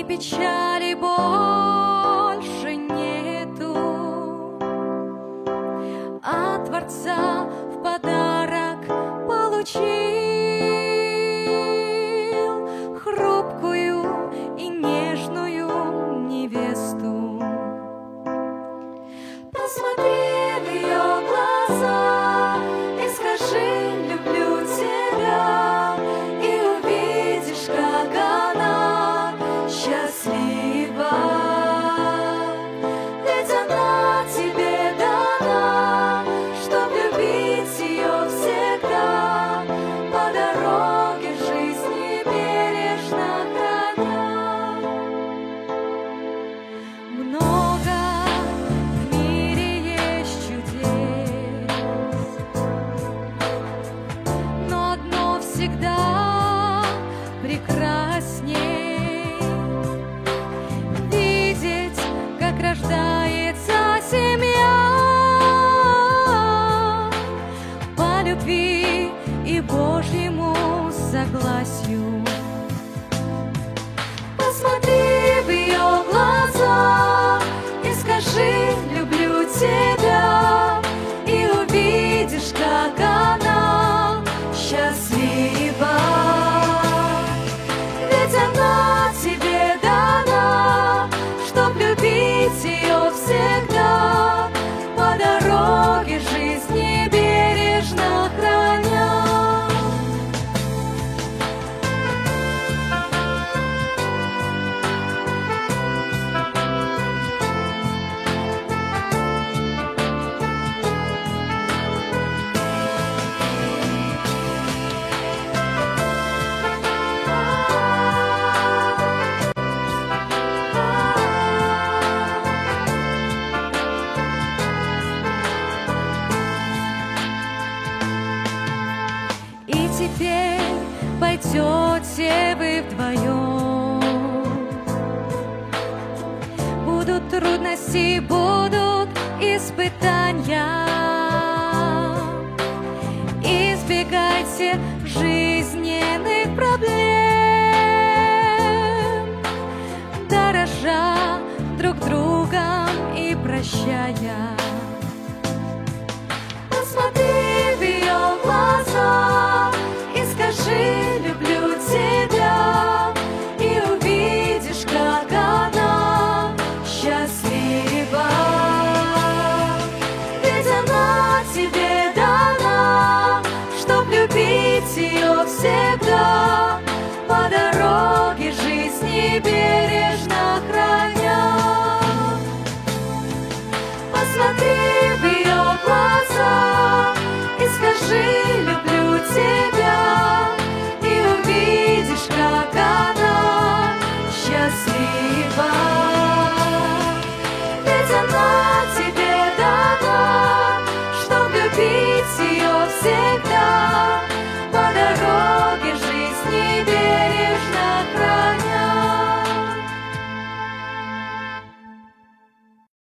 печали больше нету, а Творца в подарок получил хрупкую и нежную невесту. Посмотри в ее глаза и скажи: люблю тебя, и увидишь, как она счастлива. Ведь она тебе дана, чтоб любить ее всегда, по дороге жизни бережно храня. Много в мире есть чудес, но одно всегда прекрасней — видеть, как рождается семья по любви и Божьему согласию. Посмотри в ее глаза и скажи: люблю тебя, и увидишь, как она счастлива. Ведь она тебе дана, чтоб любить ее всегда, по дороге жизни бережно храня. И теперь пойдете вы вдвоем. Будут трудности, будут испытания. Избегайте жизненных проблем, дорожа друг другом и прощая.